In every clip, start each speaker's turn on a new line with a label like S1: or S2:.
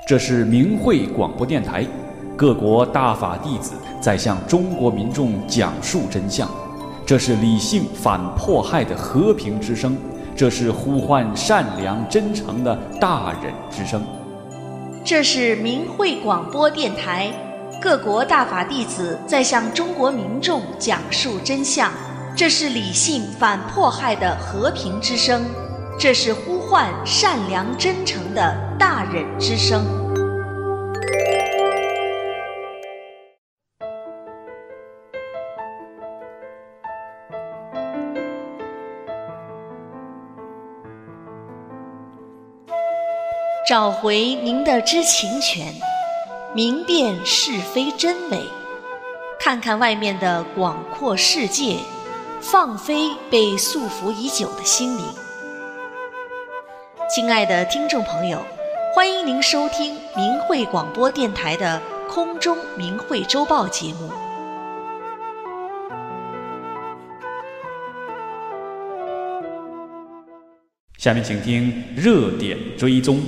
S1: 这是明慧广播电台，各国大法弟子在向中国民众讲述真相。这是理性反迫害的和平之声，这是呼唤善良真诚的大忍之声。
S2: 这是明慧广播电台，各国大法弟子在向中国民众讲述真相。这是理性反迫害的和平之声，这是呼唤善良真诚的大忍之声。找回您的知情权，明辨是非真伪，看看外面的广阔世界，放飞被束缚已久的心灵。亲爱的听众朋友，欢迎您收听明慧广播电台的空中明慧周报节目。
S1: 下面请听热点追踪。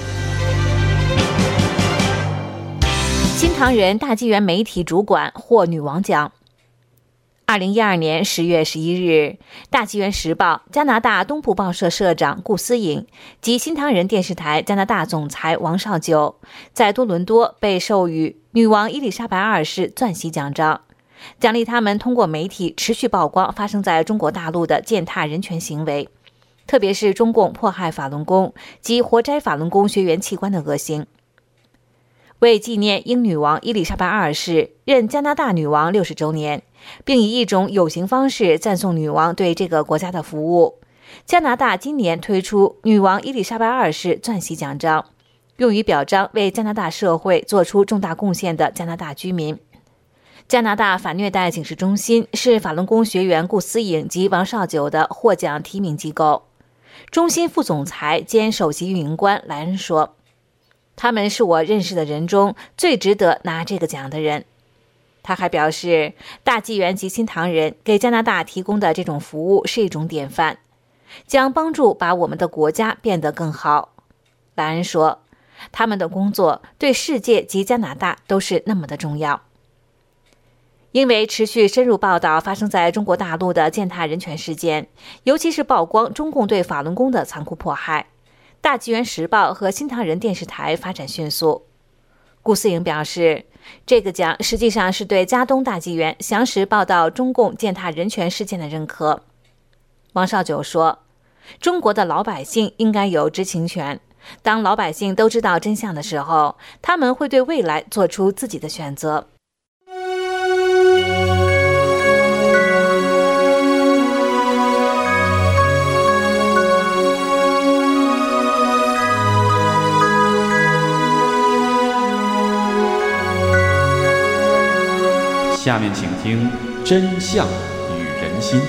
S3: 新唐人大纪元媒体主管获女王奖。2012年10月11日，大纪元时报加拿大东部报社社长顾思颖及新唐人电视台加拿大总裁王绍九在多伦多被授予女王伊丽莎白二世钻禧奖章，奖励他们通过媒体持续曝光发生在中国大陆的践踏人权行为，特别是中共迫害法轮功及活摘法轮功学员器官的恶行。为纪念英女王伊丽莎白二世任加拿大女王60周年，并以一种有形方式赞颂女王对这个国家的服务，加拿大今年推出女王伊丽莎白二世钻禧奖章，用于表彰为加拿大社会做出重大贡献的加拿大居民。加拿大反虐待警示中心是法轮功学员顾思颖及王绍九的获奖提名机构。中心副总裁兼首席运营官莱恩说，他们是我认识的人中最值得拿这个奖的人。他还表示，大纪元及新唐人给加拿大提供的这种服务是一种典范，将帮助把我们的国家变得更好。莱恩说，他们的工作对世界及加拿大都是那么的重要。因为持续深入报道发生在中国大陆的践踏人权事件，尤其是曝光中共对法轮功的残酷迫害，大纪元时报和新唐人电视台发展迅速。顾思颖表示，这个奖实际上是对加东大纪元详实报道中共践踏人权事件的认可。王绍九说，中国的老百姓应该有知情权，当老百姓都知道真相的时候，他们会对未来做出自己的选择。
S1: 下面请听真相与人心。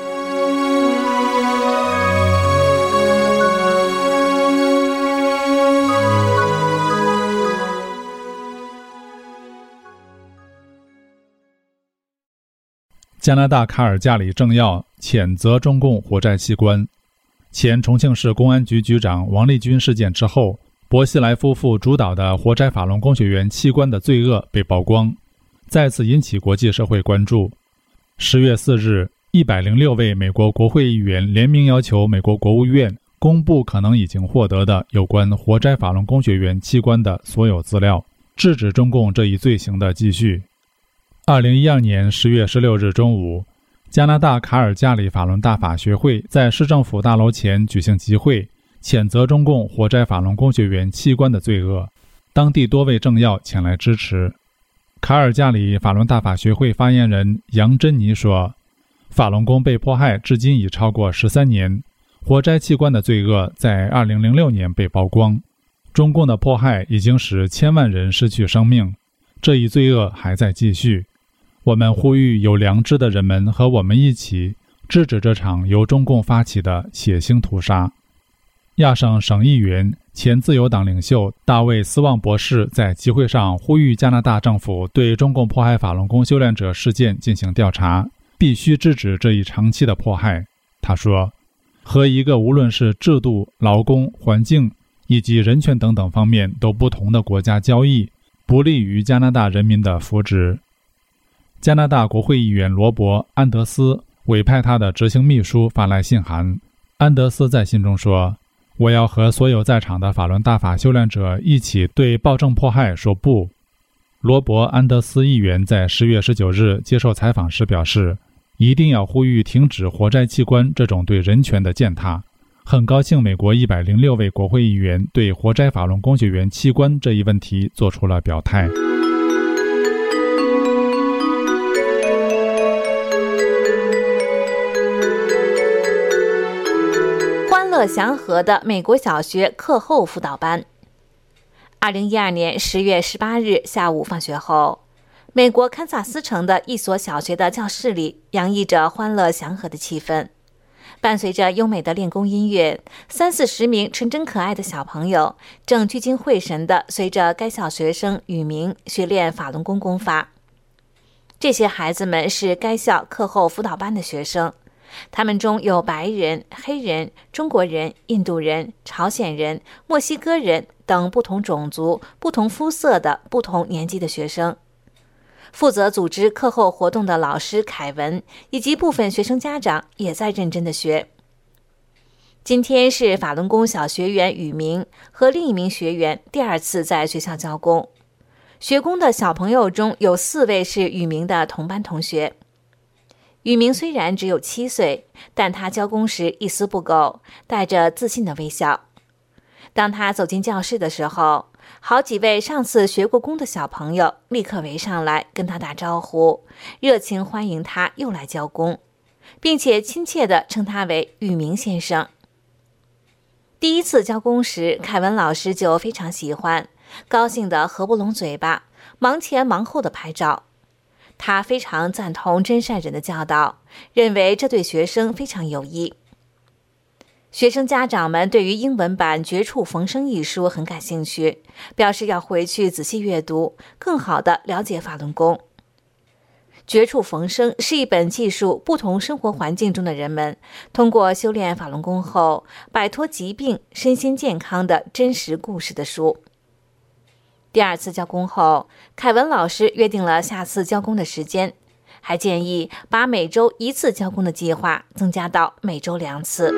S4: 加拿大卡尔加里政要谴责中共活摘器官。前重庆市公安局局长王立军事件之后，薄熙来夫妇主导的活摘法轮功学员器官的罪恶被曝光，再次引起国际社会关注。10月4日，106位美国国会议员联名要求美国国务院公布可能已经获得的有关活摘法轮功学员器官的所有资料，制止中共这一罪行的继续。2012年10月16日中午，加拿大卡尔加里法轮大法学会在市政府大楼前举行集会，谴责中共活摘法轮功学员器官的罪恶。当地多位政要前来支持。卡尔加里法轮大法学会发言人杨珍妮说，法轮功被迫害至今已超过13年，活摘器官的罪恶在2006年被曝光，中共的迫害已经使千万人失去生命，这一罪恶还在继续。我们呼吁有良知的人们和我们一起制止这场由中共发起的血腥屠杀。亚省省议员、前自由党领袖大卫·斯旺博士在集会上呼吁加拿大政府对中共迫害法轮功修炼者事件进行调查，必须制止这一长期的迫害。他说，和一个无论是制度、劳工、环境以及人权等等方面都不同的国家交易，不利于加拿大人民的福祉。加拿大国会议员罗伯·安德斯委派他的执行秘书发来信函。安德斯在信中说：“我要和所有在场的法轮大法修炼者一起对暴政迫害说不。”罗伯·安德斯议员在10月19日接受采访时表示，一定要呼吁停止活摘器官这种对人权的践踏。很高兴美国106位国会议员对活摘法轮功学员器官这一问题做出了表态。
S3: 欢乐祥和的美国小学课后辅导班。2012年10月18日下午放学后，美国堪萨斯城的一所小学的教室里洋溢着欢乐祥和的气氛。伴随着优美的练功音乐，30-40名纯真可爱的小朋友正聚精会神地随着该校学生宇明学练法轮功功法。这些孩子们是该校课后辅导班的学生，他们中有白人、黑人、中国人、印度人、朝鲜人、墨西哥人等不同种族、不同肤色的不同年纪的学生。负责组织课后活动的老师凯文以及部分学生家长也在认真地学。今天是法轮功小学员宇明和另一名学员第2次在学校教功。学功的小朋友中有4位是宇明的同班同学。宇明虽然只有7岁，但他教功时一丝不苟，带着自信的微笑。当他走进教室的时候，好几位上次学过功的小朋友立刻围上来跟他打招呼，热情欢迎他又来教功，并且亲切地称他为宇明先生。第1次教功时，凯文老师就非常喜欢，高兴得合不拢嘴巴，忙前忙后的拍照。他非常赞同真善忍的教导，认为这对学生非常有益。学生家长们对于英文版《绝处逢生》一书很感兴趣，表示要回去仔细阅读，更好地了解法轮功。《绝处逢生》是一本记述不同生活环境中的人们通过修炼法轮功后摆脱疾病、身心健康的真实故事的书。第2次教功后，凯文老师约定了下次教功的时间，还建议把每周1次教功的计划增加到每周2次。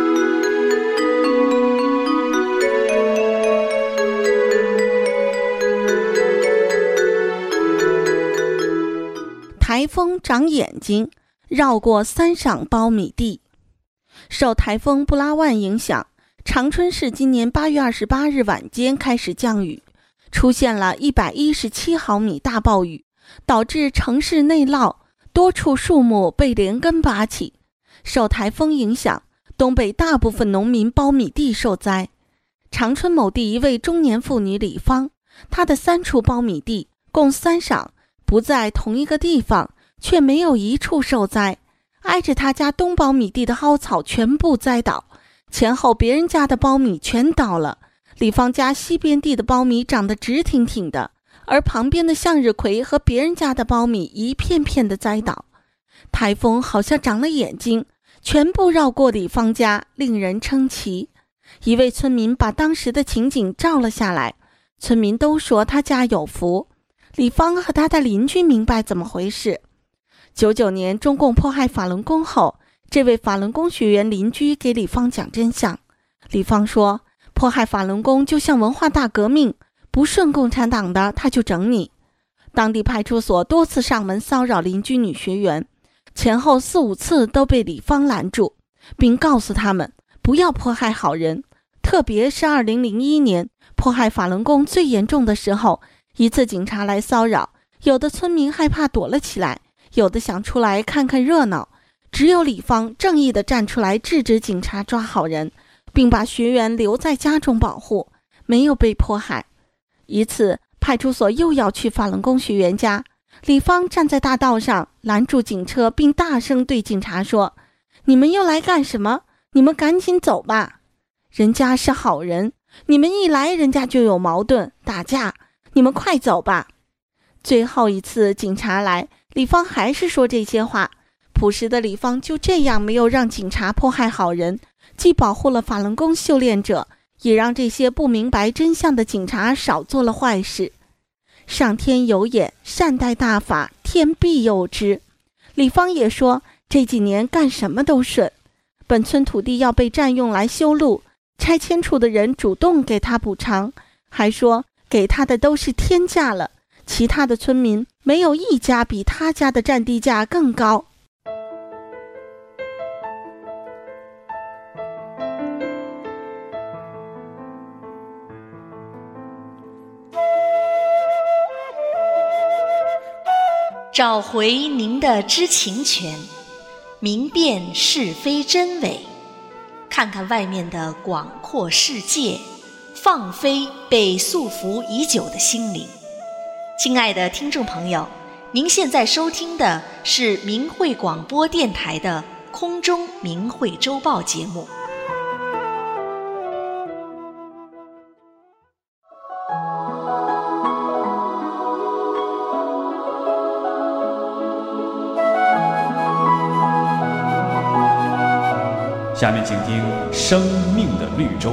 S5: 台风长眼睛，绕过3晌苞米地。受台风布拉万影响，长春市今年8月28日晚间开始降雨，出现了117毫米大暴雨，导致城市内涝，多处树木被连根拔起。受台风影响，东北大部分农民苞米地受灾。长春某地一位中年妇女李芳，她的3处苞米地共3晌，不在同一个地方，却没有一处受灾。挨着他家东苞米地的蒿草全部栽倒，前后别人家的苞米全倒了。李芳家西边地的苞米长得直挺挺的，而旁边的向日葵和别人家的苞米一片片的栽倒。台风好像长了眼睛，全部绕过李芳家，令人称奇。一位村民把当时的情景照了下来，村民都说他家有福。李芳和他的邻居明白怎么回事。99年中共迫害法轮功后，这位法轮功学员邻居给李芳讲真相。李芳说，迫害法轮功就像文化大革命，不顺共产党的他就整你。当地派出所多次上门骚扰邻居女学员，前后4、5次都被李芳拦住，并告诉他们不要迫害好人。特别是2001年迫害法轮功最严重的时候，一次警察来骚扰，有的村民害怕躲了起来，有的想出来看看热闹，只有李芳正义地站出来制止警察抓好人，并把学员留在家中保护，没有被迫害。一次派出所又要去法轮功学员家，李芳站在大道上拦住警车，并大声对警察说，你们又来干什么？你们赶紧走吧，人家是好人，你们一来人家就有矛盾打架，你们快走吧。最后一次警察来，李芳还是说这些话。朴实的李芳就这样没有让警察迫害好人，既保护了法轮功修炼者， 也让这些不明白真相的警察少做了坏事。上天有眼，善待大法，天必佑之。李芳也说，这几年干什么都顺。本村土地要被占用来修路，拆迁处的人主动给他补偿，还说给他的都是天价了，其他的村民没有一家比他家的占地价更高。
S2: 找回您的知情权，明辨是非真伪，看看外面的广阔世界，放飞被束缚已久的心灵。亲爱的听众朋友，您现在收听的是明慧广播电台的空中明慧周报节目。
S1: 下面请听《生命的绿洲》。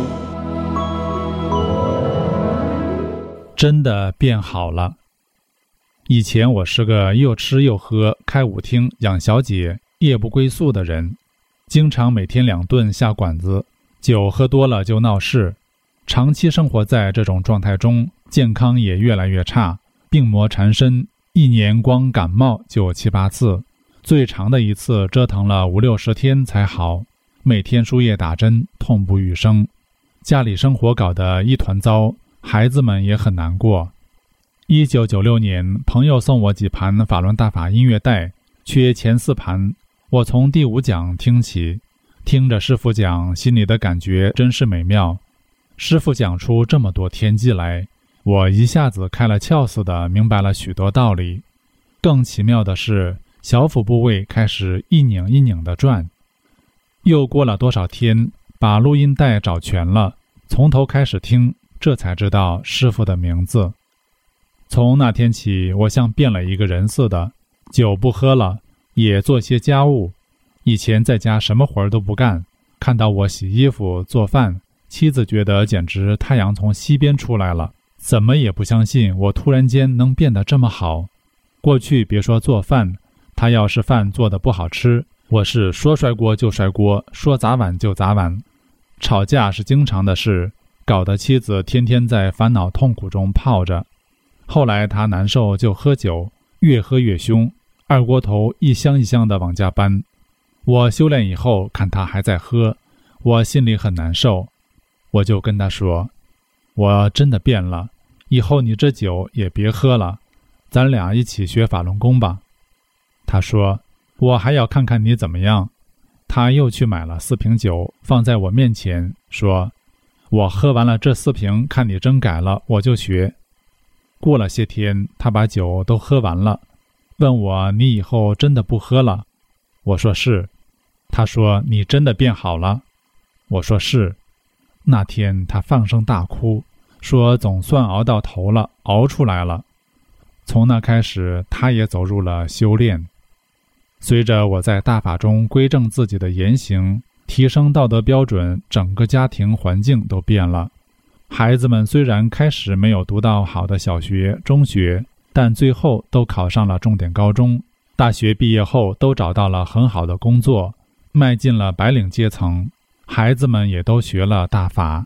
S4: 真的变好了。以前我是个又吃又喝、开舞厅、养小姐、夜不归宿的人，经常每天2顿下馆子，酒喝多了就闹事。长期生活在这种状态中，健康也越来越差，病魔缠身，1年光感冒就7、8次，最长的一次折腾了50、60天才好。每天输液打针，痛不欲生，家里生活搞得一团糟，孩子们也很难过。1996年，朋友送我几盘法轮大法音乐带，缺前4盘，我从第5讲听起，听着师父讲，心里的感觉真是美妙。师父讲出这么多天机来，我一下子开了窍似的明白了许多道理。更奇妙的是，小腹部位开始一拧一拧地转。又过了多少天，把录音带找全了，从头开始听，这才知道师父的名字。从那天起，我像变了一个人似的，酒不喝了，也做些家务。以前在家什么活都不干，看到我洗衣服做饭，妻子觉得简直太阳从西边出来了，怎么也不相信我突然间能变得这么好。过去别说做饭，他要是饭做得不好吃，我是说摔锅就摔锅，说砸碗就砸碗。吵架是经常的事，搞得妻子天天在烦恼痛苦中泡着。后来他难受就喝酒，越喝越凶，2锅头一箱一箱的往家搬。我修炼以后看他还在喝，我心里很难受，我就跟他说，我真的变了，以后你这酒也别喝了，咱俩一起学法轮功吧。他说，我还要看看你怎么样。他又去买了4瓶酒放在我面前，说，我喝完了这4瓶，看你真改了，我就学。过了些天，他把酒都喝完了，问我，你以后真的不喝了？我说是。他说，你真的变好了？我说是。那天他放声大哭，说总算熬到头了，熬出来了。从那开始，他也走入了修炼。随着我在大法中归正自己的言行，提升道德标准，整个家庭环境都变了。孩子们虽然开始没有读到好的小学、中学，但最后都考上了重点高中，大学毕业后都找到了很好的工作，迈进了白领阶层。孩子们也都学了大法。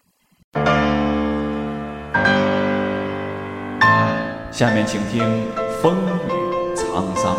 S1: 下面请听风雨沧桑。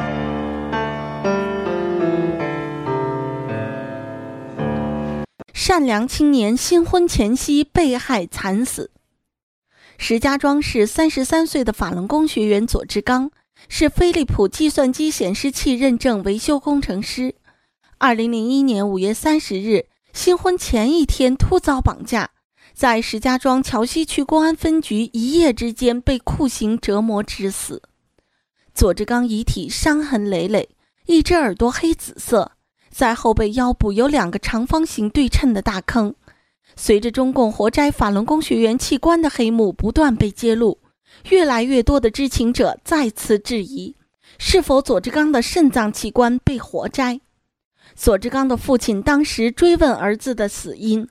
S5: 善良青年新婚前夕被害惨死。石家庄市33岁的法轮功学员左志刚是飞利浦计算机显示器认证维修工程师。2001年5月30日，新婚前一天突遭绑架，在石家庄桥西区公安分局一夜之间被酷刑折磨致死。左志刚遗体伤痕累累，一只耳朵黑紫色，在后背腰部有2个长方形对称的大坑。随着中共活摘法轮功学员器官的黑幕不断被揭露，越来越多的知情者再次质疑，是否左志刚的肾脏器官被活摘。左志刚的父亲当时追问儿子的死因，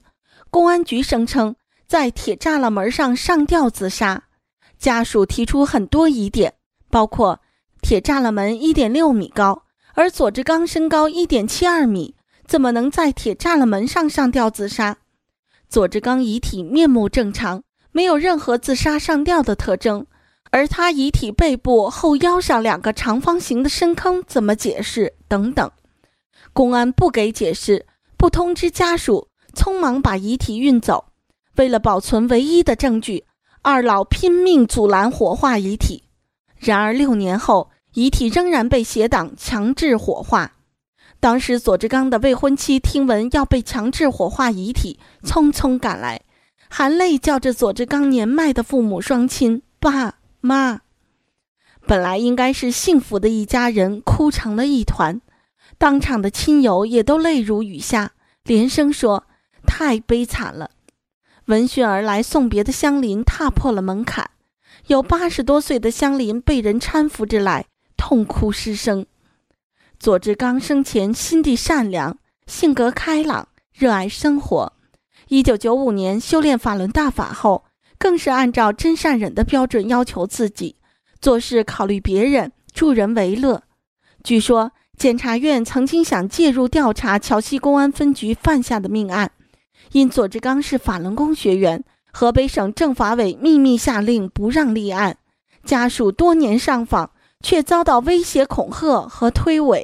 S5: 公安局声称在铁栅栏门上上吊自杀，家属提出很多疑点，包括铁栅栏门 1.6 米高，而左志刚身高 1.72 米，怎么能在铁栅栏门上上吊自杀？左志刚遗体面目正常，没有任何自杀上吊的特征，而他遗体背部后腰上2个长方形的深坑怎么解释？等等。公安不给解释，不通知家属，匆忙把遗体运走。为了保存唯一的证据，二老拼命阻拦火化遗体。然而6年后，遗体仍然被协党强制火化。当时左志刚的未婚妻听闻要被强制火化遗体，匆匆赶来，含泪叫着左志刚年迈的父母双亲爸妈。本来应该是幸福的一家人，哭成了一团，当场的亲友也都泪如雨下，连声说太悲惨了。闻讯而来送别的乡邻踏破了门槛，有80多岁的乡邻被人搀扶着来，痛哭失声。左志刚生前心地善良，性格开朗，热爱生活。1995年修炼法轮大法后，更是按照真善忍的标准要求自己，做事考虑别人，助人为乐。据说检察院曾经想介入调查桥西公安分局犯下的命案，因左志刚是法轮功学员，河北省政法委秘密下令不让立案，家属多年上访，却遭到威胁恐吓和推诿。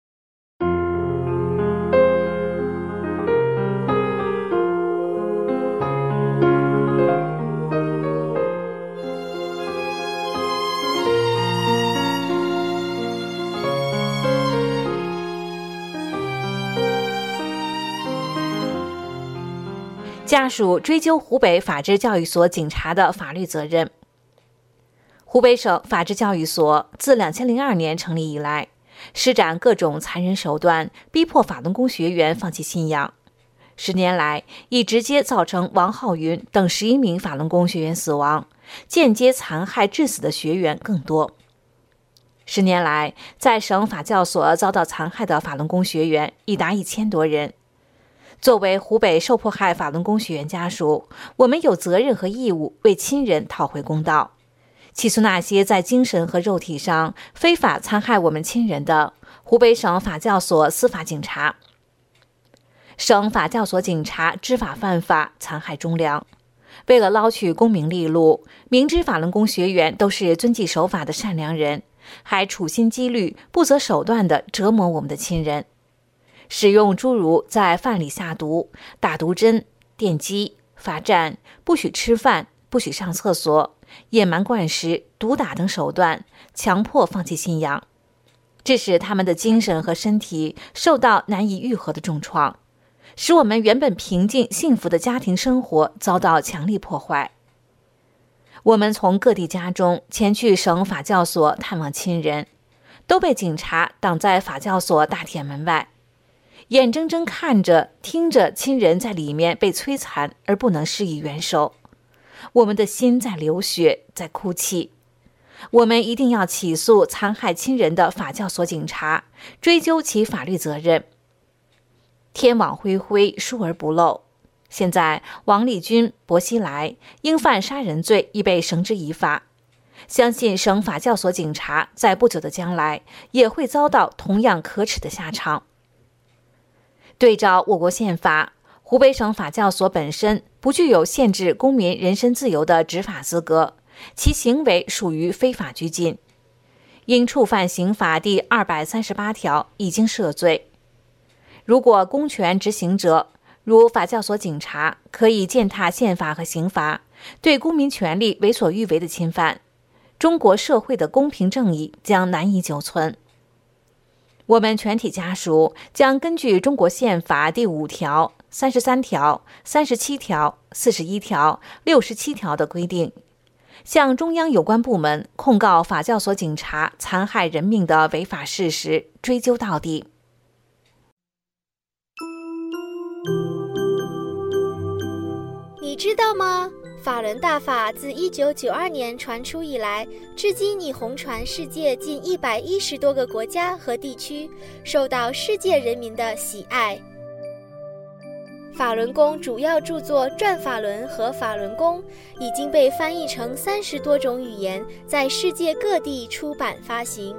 S3: 家属追究湖北法制教育所警察的法律责任。湖北省法制教育所自2002年成立以来，施展各种残忍手段，逼迫法轮功学员放弃信仰。10年来，已直接造成王浩云等11名法轮功学员死亡，间接残害致死的学员更多。10年来，在省法教所遭到残害的法轮功学员已达1000多人。作为湖北受迫害法轮功学员家属，我们有责任和义务为亲人讨回公道，起诉那些在精神和肉体上非法残害我们亲人的湖北省法教所司法警察。省法教所警察知法犯法，残害忠良，为了捞取功名利禄，明知法轮功学员都是遵纪守法的善良人，还处心积虑、不择手段地折磨我们的亲人。使用诸如在饭里下毒、打毒针、电击、罚站、不许吃饭、不许上厕所、野蛮灌食、毒打等手段，强迫放弃信仰，致使他们的精神和身体受到难以愈合的重创，使我们原本平静幸福的家庭生活遭到强力破坏。我们从各地家中前去省法教所探望亲人，都被警察挡在法教所大铁门外，眼睁睁看着、听着亲人在里面被摧残而不能施以援手，我们的心在流血，在哭泣。我们一定要起诉残害亲人的法教所警察，追究其法律责任。天网恢恢，疏而不漏。现在王立军、薄熙来因犯杀人罪已被绳之以法，相信省法教所警察在不久的将来也会遭到同样可耻的下场。对照我国宪法，湖北省法教所本身不具有限制公民人身自由的执法资格，其行为属于非法拘禁，因触犯刑法第238条已经涉罪。如果公权执行者如法教所警察可以践踏宪法和刑法，对公民权利为所欲为的侵犯，中国社会的公平正义将难以久存。我们全体家属将根据中国宪法第5条、33条、37条、41条、67条的规定，向中央有关部门控告法教所警察残害人命的违法事实，追究到底。
S6: 你知道吗？法轮大法自1992年传出以来，至今已红传世界近110多个国家和地区，受到世界人民的喜爱。 法轮功主要著作《转法轮》和《法轮功》已经被翻译成30多种语言，在世界各地出版发行。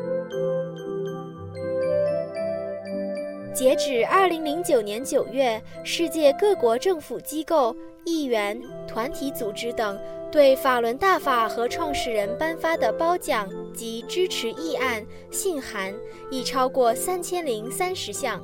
S6: 截止2009年9月，世界各国政府机构、议员、团体组织等对法轮大法和创始人颁发的褒奖及支持议案、信函已超过3030项。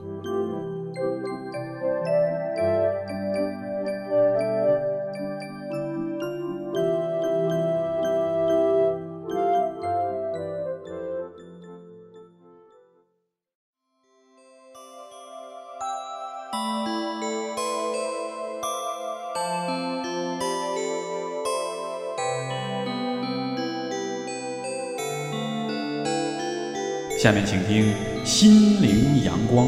S1: 下面请听《心灵阳光》。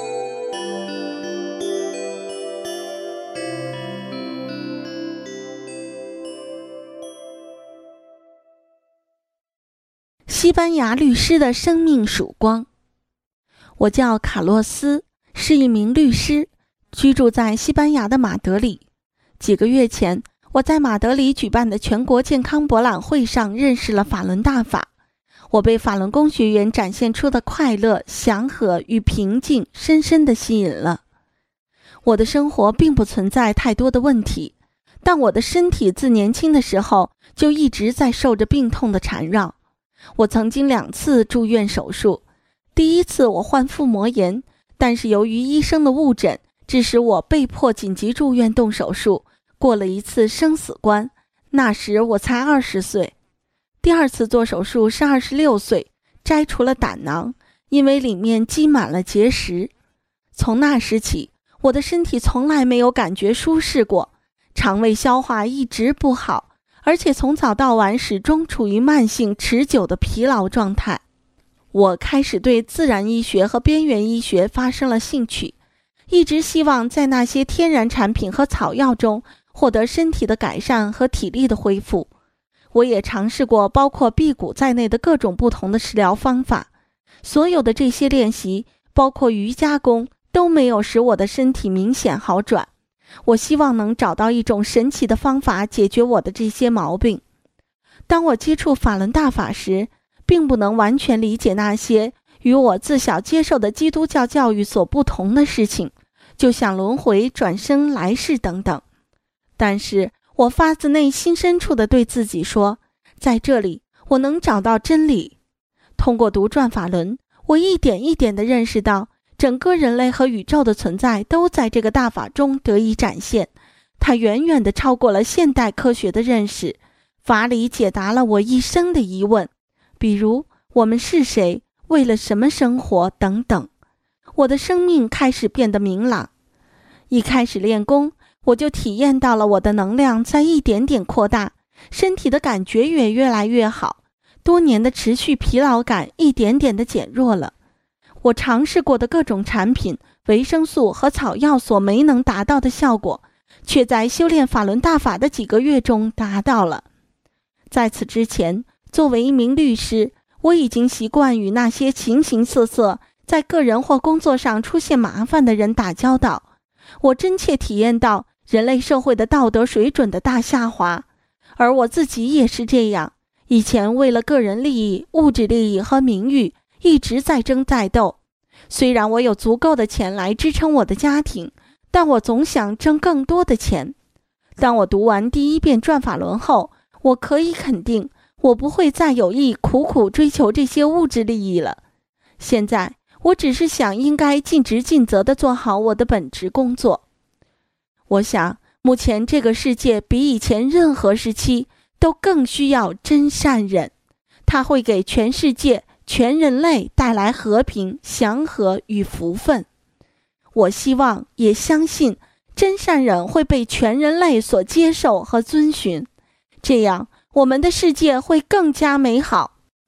S5: 西班牙律师的生命曙光。我叫卡洛斯，是一名律师，居住在西班牙的马德里。几个月前，我在马德里举办的全国健康博览会上认识了法轮大法。我被法轮功学员展现出的快乐、祥和与平静深深地吸引了。我的生活并不存在太多的问题，但我的身体自年轻的时候就一直在受着病痛的缠绕。我曾经2次住院手术，第一次我患腹膜炎，但是由于医生的误诊，致使我被迫紧急住院动手术，过了一次生死关，那时我才20岁。第2次做手术是26岁，摘除了胆囊，因为里面积满了结石。从那时起，我的身体从来没有感觉舒适过，肠胃消化一直不好，而且从早到晚始终处于慢性持久的疲劳状态。我开始对自然医学和边缘医学发生了兴趣，一直希望在那些天然产品和草药中获得身体的改善和体力的恢复。我也尝试过包括辟谷在内的各种不同的食疗方法，所有的这些练习，包括瑜伽功，都没有使我的身体明显好转。我希望能找到一种神奇的方法解决我的这些毛病。当我接触法轮大法时，并不能完全理解那些与我自小接受的基督教教育所不同的事情，就像轮回、转生、来世等等。但是我发自内心深处地对自己说，在这里我能找到真理。通过读转法轮，我一点一点地认识到，整个人类和宇宙的存在都在这个大法中得以展现。它远远地超过了现代科学的认识，法理解答了我一生的疑问，比如我们是谁，为了什么生活等等。我的生命开始变得明朗。一开始练功，我就体验到了我的能量在一点点扩大，身体的感觉也越来越好，多年的持续疲劳感一点点的减弱了。我尝试过的各种产品、维生素和草药所没能达到的效果，却在修炼法轮大法的几个月中达到了。在此之前，作为一名律师，我已经习惯与那些形形色色在个人或工作上出现麻烦的人打交道。我真切体验到人类社会的道德水准的大下滑，而我自己也是这样。以前为了个人利益、物质利益和名誉，一直在争在斗。虽然我有足够的钱来支撑我的家庭，但我总想挣更多的钱。当我读完第1遍转法轮后，我可以肯定，我不会再有意苦苦追求这些物质利益了。现在我只是想应该尽职尽责地做好我的本职工作。我想，目前这个世界比以前任何时期都更需要真善忍，它会给全世界、全人类带来和平、祥和与福分。我希望也相信，真善忍会被全人类所接受和遵循，这样我们的世界会更加美好。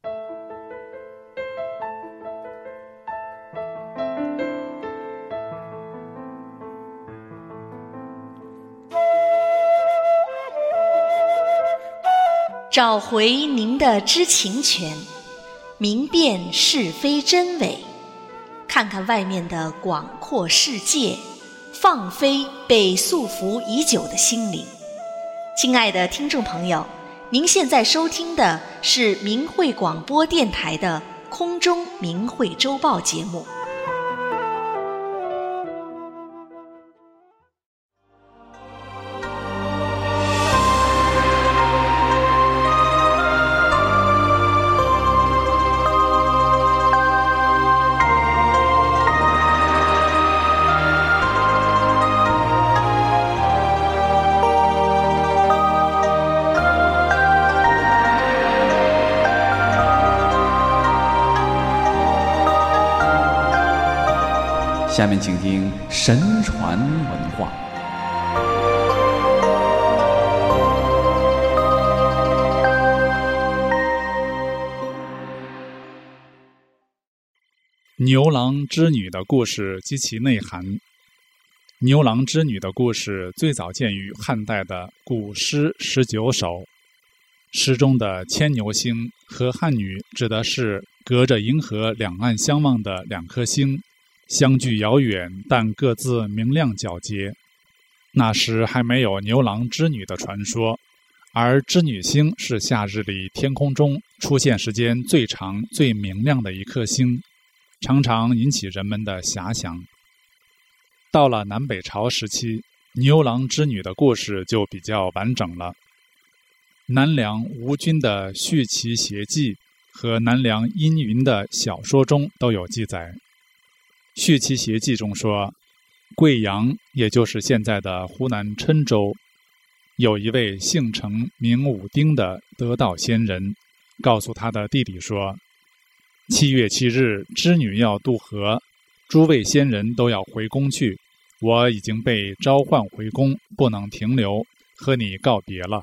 S2: 找回您的知情权，明辨是非真伪，看看外面的广阔世界， 放飞被束缚已久的心灵。亲爱的听众朋友，您现在收听的是明慧广播电台的空中明慧周报节目。
S1: 下面请听神传文化。
S4: 牛郎织女的故事及其内涵。牛郎织女的故事最早见于汉代的古诗19首，诗中的牵牛星和汉女指的是隔着银河两岸相望的两颗星，相距遥远，但各自明亮皎洁。那时还没有牛郎织女的传说，而织女星是夏日里天空中出现时间最长、最明亮的一颗星，常常引起人们的遐想。到了南北朝时期，牛郎织女的故事就比较完整了。南梁吴军的《续其邪记》和南梁殷云的小说中都有记载。《续其邪记》中说，贵阳，也就是现在的湖南郴州，有一位姓程名武丁的得道仙人，告诉他的弟弟说，7月7日织女要渡河，诸位仙人都要回宫去，我已经被召唤回宫，不能停留，和你告别了。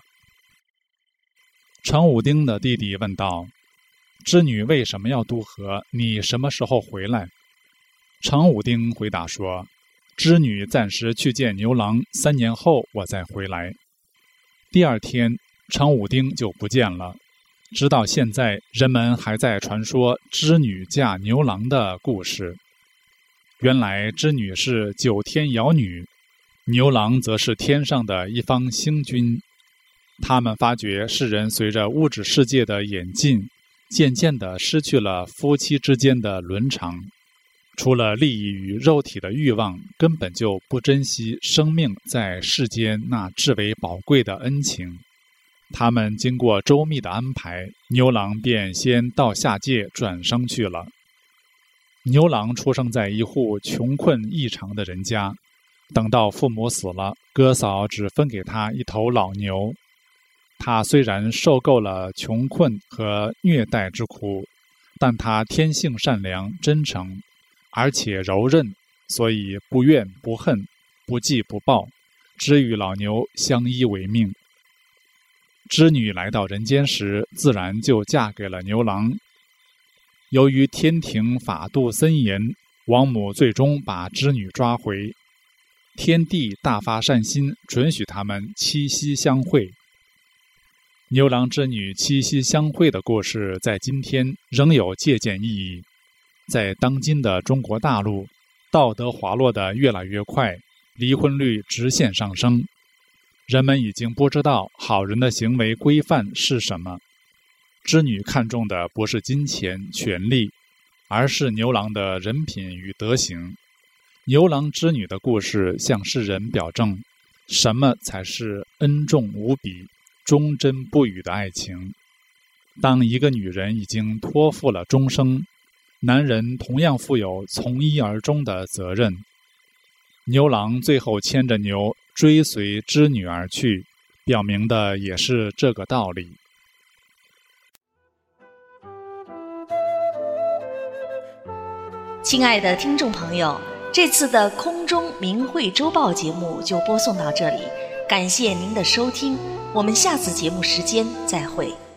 S4: 程武丁的弟弟问道，织女为什么要渡河？你什么时候回来？程武丁回答说，织女暂时去见牛郎，3年后我再回来。第二天，程武丁就不见了。直到现在，人们还在传说织女嫁牛郎的故事。原来织女是9天瑶女，牛郎则是天上的一方星君。他们发觉世人随着物质世界的演进，渐渐地失去了夫妻之间的伦常，除了利益与肉体的欲望，根本就不珍惜生命在世间那至为宝贵的恩情。他们经过周密的安排，牛郎便先到下界转生去了。牛郎出生在一户穷困异常的人家，等到父母死了，哥嫂只分给他一头老牛。他虽然受够了穷困和虐待之苦，但他天性善良真诚，而且柔韧，所以不怨不恨，不记不报，只与老牛相依为命。织女来到人间时，自然就嫁给了牛郎。由于天庭法度森严，王母最终把织女抓回。天帝大发善心，准许他们七夕相会。牛郎织女七夕相会的故事在今天仍有借鉴意义。在当今的中国大陆，道德滑落得越来越快，离婚率直线上升。人们已经不知道好人的行为规范是什么。织女看重的不是金钱、权力，而是牛郎的人品与德行。牛郎织女的故事向世人表证，什么才是恩重无比、忠贞不渝的爱情。当一个女人已经托付了终生，男人同样负有从一而终的责任。牛郎最后牵着牛追随织女而去，表明的也是这个道理。
S2: 亲爱的听众朋友，这次的空中明慧周报节目就播送到这里，感谢您的收听，我们下次节目时间再会。